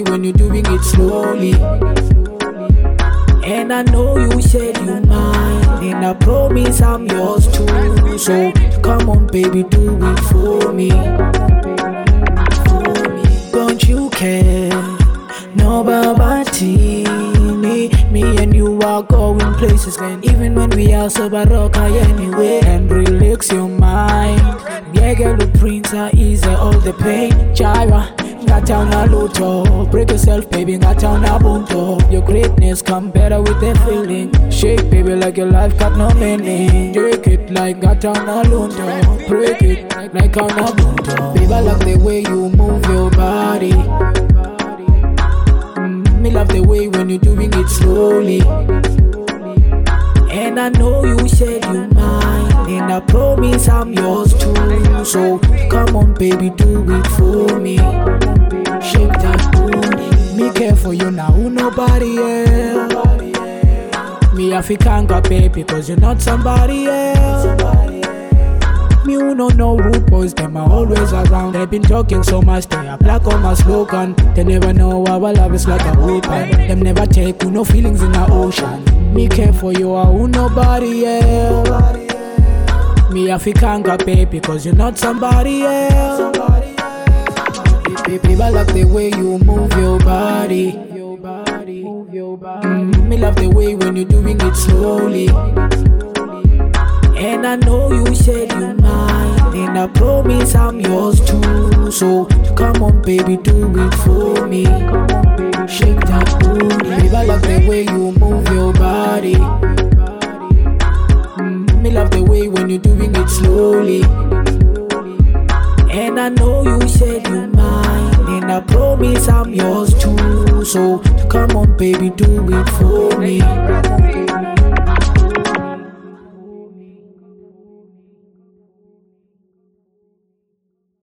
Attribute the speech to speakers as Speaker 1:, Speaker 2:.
Speaker 1: way when you're doing it slowly. And I know you said you mine, and I promise I'm yours too. So come on baby, do it for me. Don't you care? No babati. Me and you are going places, and even when we are sober, rock anyway and relax your mind. Yeah, girl, the prince are easy, all the pain. Jira, got down a luto. Break yourself, baby, got down a bunto. Your greatness come better with the feeling. Shake, baby, like your life got no meaning. Break it like got down a luto. Break it like on a bunto. Baby, I like the way you move your body. Me love the way when you're doing it slowly. And I know you said you mine, and I promise I'm yours too. So come on baby, do it for me. Shake that booty. Me care for you now, nobody else. Me African baby, cause you're not somebody else. Me who don't know rude boys, them are always around. They've been talking so much, they are black on my slogan. They never know our love is like a weapon. Them never take no feelings in the ocean. Me care for you, I who nobody else. Me African baby, cause you're not somebody else. Baby, I like the way you move your body. Me love the way when you're doing it slowly. And I know you said you mine, and I promise I'm yours too. So come on baby, do it for me. Shake that booty. Baby, I like the way you move your body. Me love the way when you're doing it slowly. And I know you said you mine, and I promise I'm yours too. So come on baby, do it for me.